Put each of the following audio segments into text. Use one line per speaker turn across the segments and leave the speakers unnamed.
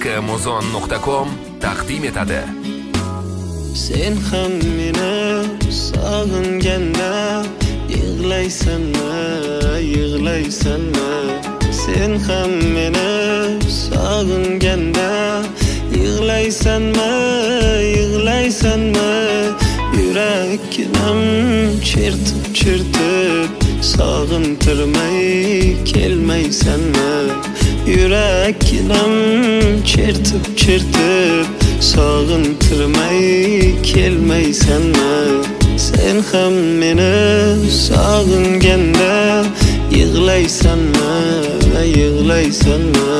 Amazon.com taqdim etadi.
Sen ham meni sog'inganda yig'laysanmi, yig'laysanmi? Sen ham meni sog'inganda yig'laysanmi, yig'laysanmi? Yuraknim chertib sog'intirmay kelmaysanmi? Yuraknim chertib sog'intirmay kelmaysanmi? Sen ham meni sog'inganda yig'laysanmi, yig'laysanmi?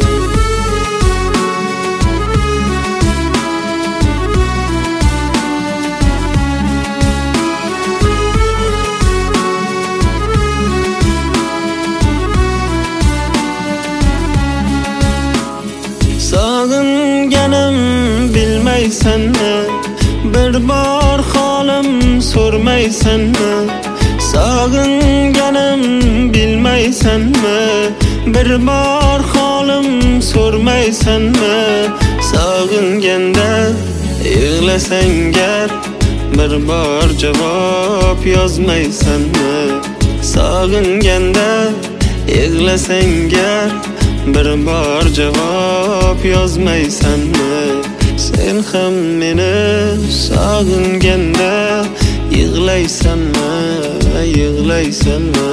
Sog'inganim bilmaysanmi? Bir bor holim so'rmaysanmi? Sog'inganim bilmaysanmi? Bir bor holim so'rmaysanmi? Sog'inganda yig'lasang gar bir bor javob yozmaysanmi? Sog'inganda yig'lasang gar bir bor javob yozmaysanmi? Sen ham meni sog'inganda yig'laysanmi, yig'laysanmi?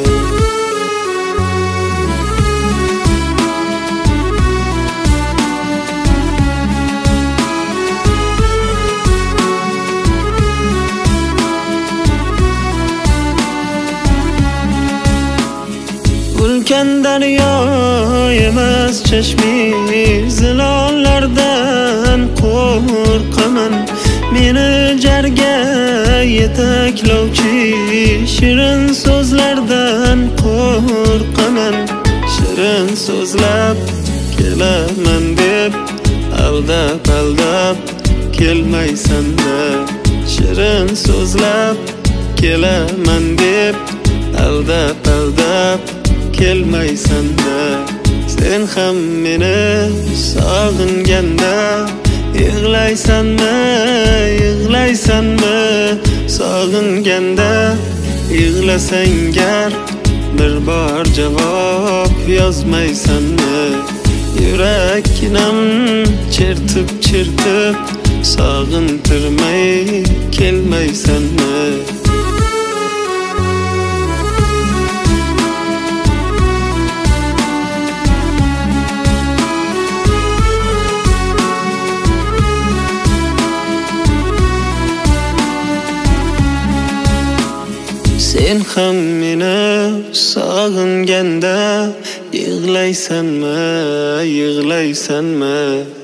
Ulkan daryo emas chashmi zilonlardan qo'rqaman. Meni jarga yetaklovchi shirin so'zlardan qo'rqaman. Shirin so'zlab kelaman deb aldab kelmaysan-da. Shirin so'zlab kelaman deb aldab kelmaysan-da. Sen ham meni sog'inganda yig'laysanmi, yig'laysanmi? Sog'inganda yig'lasang gar bir bor javob yozmaysanmi? Yuraknim chertib sog'intirmay kelmaysanmi? Sen ham meni sog'inganda yig'laysanmi, yig'laysanmi?